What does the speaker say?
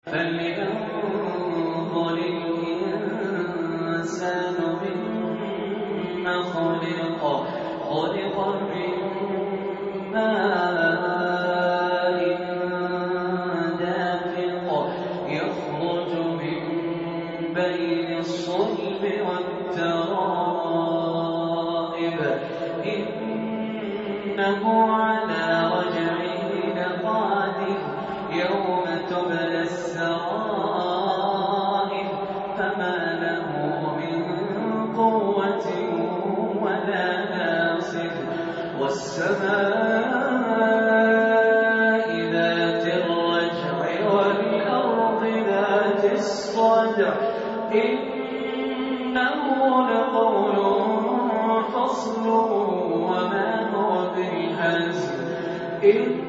فلينظر الإنسان مما خلق من ماء دافق يخرج من بين الصلب والترائب إنه على رجعه لقادر يوم تبلى السرائر فما له من قوة ولا ناصر والسماء ذات الرجع والأرض ذات الصدع إنه لقول فصل وما هو بالهزل